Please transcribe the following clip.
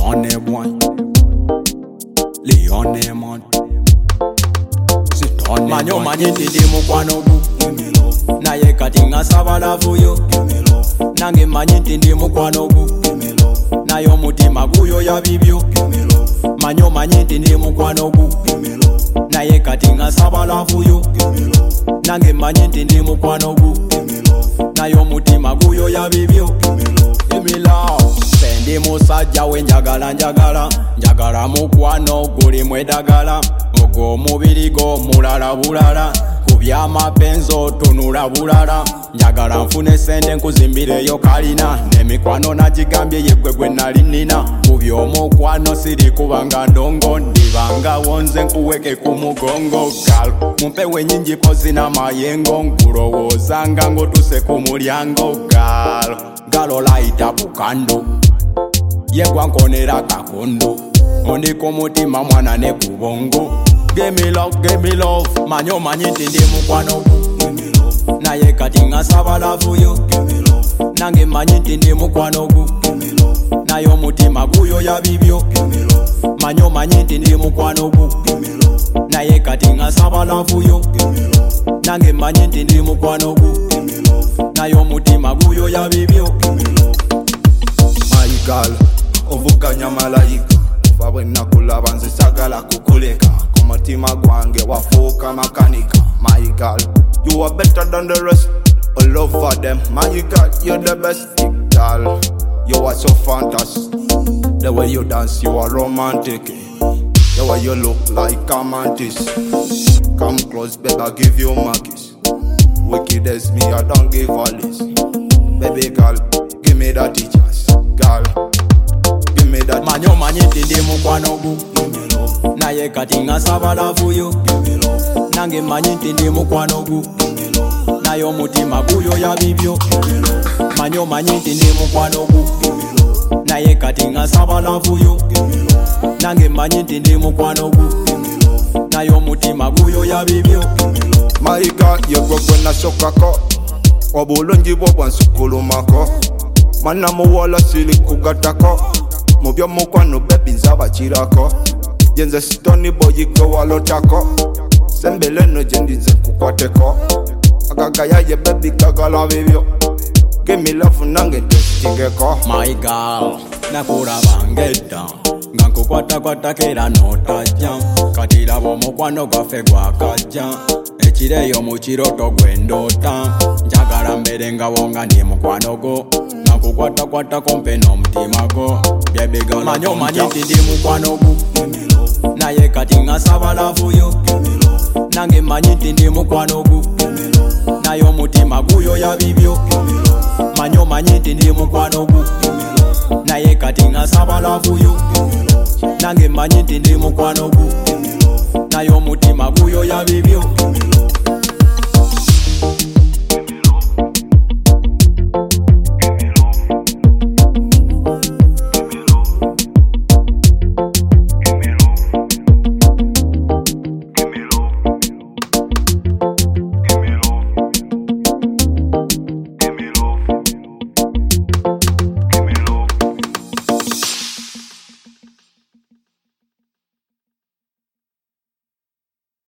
Leone boy, Leone man. Sitone manyo manyiti di mukwano gu. Naye kati ngasabala vuyo. Nange manyiti di mukwano gu. Nayo mutima guyo ya bibyo. Manyo manyiti di mukwano gu. Naye kati ngasabala vuyo. Nange manyiti di mukwano gu. Nayo mutima guyo ya bibyo. Give me love. Sendi musajja we njagala njagala mukwano guli mwedagala ogwo mubiri go mulala bulala kubya mapenzo tunula bulala njagala nfune sente nkuzimbireyo kalina nemikwano nagigambye yeggwe nali nina kubya omukwano siri kubanga ndongo ndibanga wonze nkuweke ku mugongo gal mumpewe nyingi kozina mayengo nkulowoozanga ngotuse ku mulyango gal galo laita bukando yegwa nkonera kakondo ondiko mutima mwana ne kubongo give me love manyo manyiti ndi mukwano gu naye kati ngasabala vuyo nange manyiti ndi mukwano gu nayo mutima guyo ya bibyo manyo manyiti ndi mukwano gu naye kati ngasabala vuyo nange manyiti ndi mukwano gu nayo mutima guyo ya bibyo my girl ovuganya malayika vawe nakulaba nze sagala kukuleka kumutima gwange wafuuka makanika my girl you are better than the rest all over them my girl you're the best girl you are so fantastic the way you dance you are romantic the way you look like a mantis come close baby I'll give you my kiss wicked as me I don't give all this baby girl give me that chance girl manyo manyiti ndi mukwano gu naye kati ngasabala vuyo nange manyiti ndi mukwano gu nayo mutima guyo ya bibyo manyo manyiti ndi mukwano gu naye kati ngasabala vuyo nange manyiti ndi mukwano gu nayo mutima guyo ya bibyo mayiga yeggwe nasokako obulungi bwo bwansukulumako mana muwola siri kugatako mubyo mukwano baby nzabakirako yenze sitoni boyige walotako sembele no jendize kukwateko agagaya ye baby kagala bibyo give me love nange testingeko my girl nakuraba ngedda nga nkukwata kera notajja kati laba omukwano gwaffe gwakajja ekireyo mu kiroto gwendoota njagala mbere nga wonga ndi mukwano go nakukwata kompe n'omutima go byebigala manyo manyiti ndi mukwano gu naye kati ngasabala vuyo nange manyiti ndi mukwano gu nayo mutima guyo ya bibyo manyo manyiti ndi mukwano gu naye kati ngasabala vuyo nange manyiti ndi mukwano gu nayo mutima guyo ya bibyo